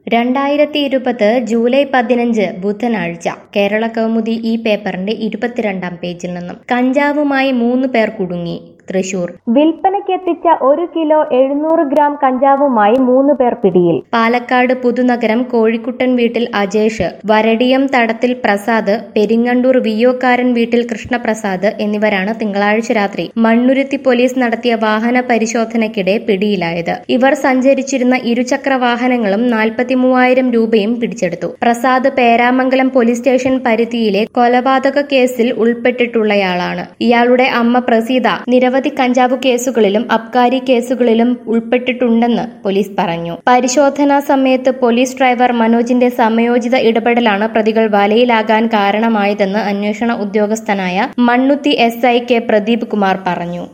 2020 July 15 ബുധനാഴ്ച കേരള കൗമുദി ഈ പേപ്പറിന്റെ 22-ാം പേജിൽ നിന്നും കഞ്ചാവുമായി 3 പേർ കുടുങ്ങി. തൃശൂർ വിൽപ്പനയ്ക്കെത്തിച്ച 1 കിലോ 700 ഗ്രാം കഞ്ചാവുമായി 3 പേർ പിടിയിൽ. പാലക്കാട് പുതുനഗരം കോഴിക്കുട്ടൻ വീട്ടിൽ അജേഷ്, വരടിയം തടത്തിൽ പ്രസാദ്, പെരിങ്ങണ്ടൂർ വിയ്യോക്കാരൻ വീട്ടിൽ കൃഷ്ണപ്രസാദ് എന്നിവരാണ് തിങ്കളാഴ്ച രാത്രി മണ്ണുരുത്തി പോലീസ് നടത്തിയ വാഹന പരിശോധനയ്ക്കിടെ പിടിയിലായത്. ഇവർ സഞ്ചരിച്ചിരുന്ന ഇരുചക്ര വാഹനങ്ങളും 43,000 രൂപയും പിടിച്ചെടുത്തു. പ്രസാദ് പേരാമംഗലം പോലീസ് സ്റ്റേഷൻ പരിധിയിലെ കൊലപാതക കേസിൽ ഉൾപ്പെട്ടിട്ടുള്ളയാളാണ്. ഇയാളുടെ അമ്മ പ്രസീത നിരവധി കഞ്ചാവ് കേസുകളിലും അബ്കാരി കേസുകളിലും ഉൾപ്പെട്ടിട്ടുണ്ടെന്ന് പോലീസ് പറഞ്ഞു. പരിശോധനാ സമയത്ത് പോലീസ് ഡ്രൈവർ മനോജിന്റെ സമയോചിത ഇടപെടലാണ് പ്രതികൾ വലയിലാകാൻ കാരണമായതെന്ന് അന്വേഷണ ഉദ്യോഗസ്ഥനായ മണ്ണുത്തി SI കെ പ്രദീപ് കുമാർ പറഞ്ഞു.